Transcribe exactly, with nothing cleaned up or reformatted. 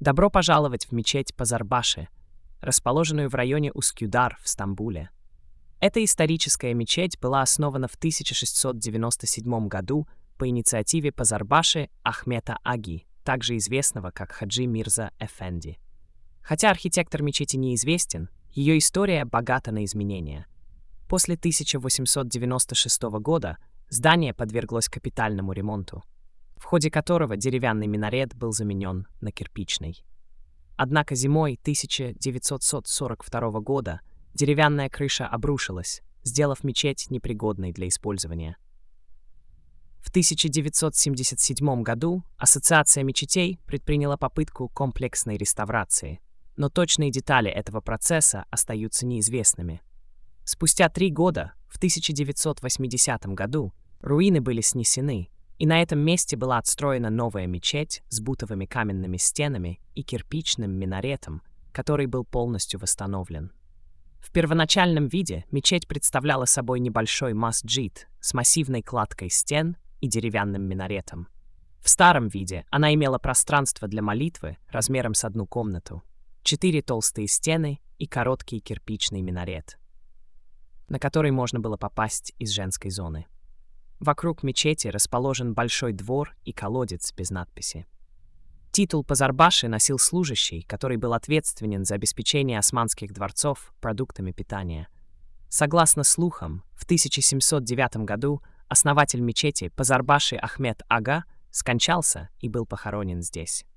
Добро пожаловать в мечеть Пазарбаши, расположенную в районе Ускюдар в Стамбуле. Эта историческая мечеть была основана в тысяча шестьсот девяносто седьмом году по инициативе Пазарбаши Ахмета Аги, также известного как Хаджи Мирза Эфенди. Хотя архитектор мечети неизвестен, ее история богата на изменения. После тысяча восемьсот девяносто шестого года здание подверглось капитальному ремонту, в ходе которого деревянный минарет был заменен на кирпичный. Однако зимой тысяча девятьсот сорок второго года деревянная крыша обрушилась, сделав мечеть непригодной для использования. В тысяча девятьсот семьдесят седьмом году Ассоциация мечетей предприняла попытку комплексной реставрации, но точные детали этого процесса остаются неизвестными. Спустя три года, в тысяча девятьсот восьмидесятом году, руины были снесены, и на этом месте была отстроена новая мечеть с бутовыми каменными стенами и кирпичным минаретом, который был полностью восстановлен. В первоначальном виде мечеть представляла собой небольшой масджид с массивной кладкой стен и деревянным минаретом. В старом виде она имела пространство для молитвы размером с одну комнату, четыре толстые стены и короткий кирпичный минарет, на который можно было попасть из женской зоны. Вокруг мечети расположен большой двор и колодец без надписи. Титул Пазарбаши носил служащий, который был ответственен за обеспечение османских дворцов продуктами питания. Согласно слухам, в тысяча семьсот девятом году основатель мечети Пазарбаши Ахмет Ага скончался и был похоронен здесь.